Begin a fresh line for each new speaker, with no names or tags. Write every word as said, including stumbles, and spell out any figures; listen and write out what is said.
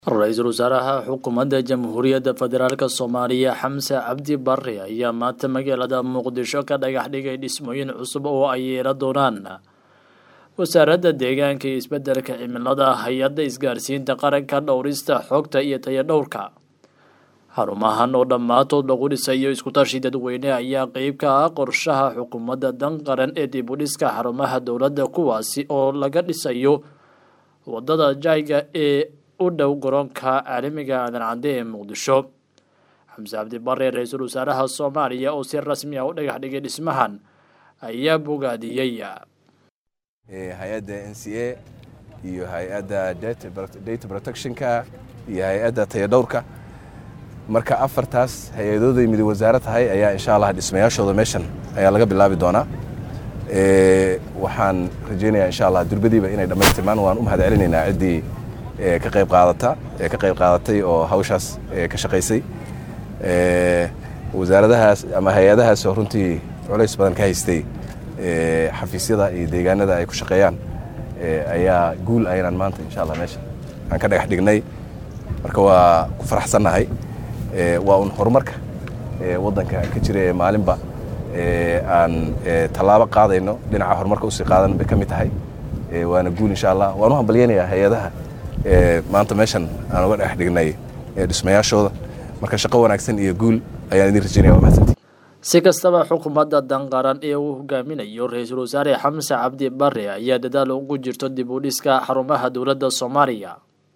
Ra'iisul Wasaaraha Xukuumadda Jamhuuriyadda Federaalka Soomaaliya Xamse Cabdi Barre ayaa maanta magaalada Muqdisho ka dhagax dhigay dhismooyin cusub oo ay yeelan doonaan Wasaaradda Deegaanka iyo Isbeddelka Cimilada, Hay'adda Isgaarsiinta Qaranka, Dhawrista Xogta iyo Tayadhawrka. Xarumahan oo dhammaantood lagu dhisayo isku-tashi dadweyne ayaa qayb ka ah qorshaha xukuumadda dan qaran ee dib u dhiska xarumaha dowladda, kuwaasi oo laga dhisayo wadada Jayga ee u dhow garoonka caalamiga Aadan Cadde ee Muqdisho. Xamse Cabdi Barre, Ra'iisul Wasaaraha Soomaaliya oo si rasmi ah u dhagax dhigay dhismahan, ayaa bogaadiyay
hay'adda N C A iyo hay'adda Data Protectionka iyo hay'adda Tayadhawrka. Marka afartaas hay'adooda mid wasaarad tahay ayaa insha Allah dhismayaashooda meeshan ayaa laga bilaabi doonaa. ee waxaan rajeynayaa insha Allah durbadiiba inay dhameystirmaan. waan u mahadcelinaynaa cidii ka qayb qaadata ee ka qayb qaadatay oo hawshaas ka shaqeysay. ee wasaaradahaas ama hay'adahaas oo runtii culays badan ka haystay ee xafiisyada iyo deegaanada ay ku shaqeeyaan ee ayaa guul ayaan maanta insha Allah meesha aan ka dhagax dhignay. marka waa ku faraxsanahay. ee waa un horumarka ee wadanka ka jira ee maalinba ee aan talaabo qaadayno dhinaca horumarka u sii qaadan bay kamid tahay. ee waana guul insha Allah. waan u hambalyeynaya hay'adaha ee maanta meeshan aan uga dhex dhignay ee dhismayaashooda. marka shaqo wanaagsan iyo guul ayaan idin rajeynayaa. waa mahadsantihiin.
Si kastaba, xukuumadda dan qaran ee uu hogaaminayo Ra'iisul Wasaare Xamse Cabdi Barre ayaa dadaal ugu jirto dib u dhiska xarumaha dowladda Soomaaliya.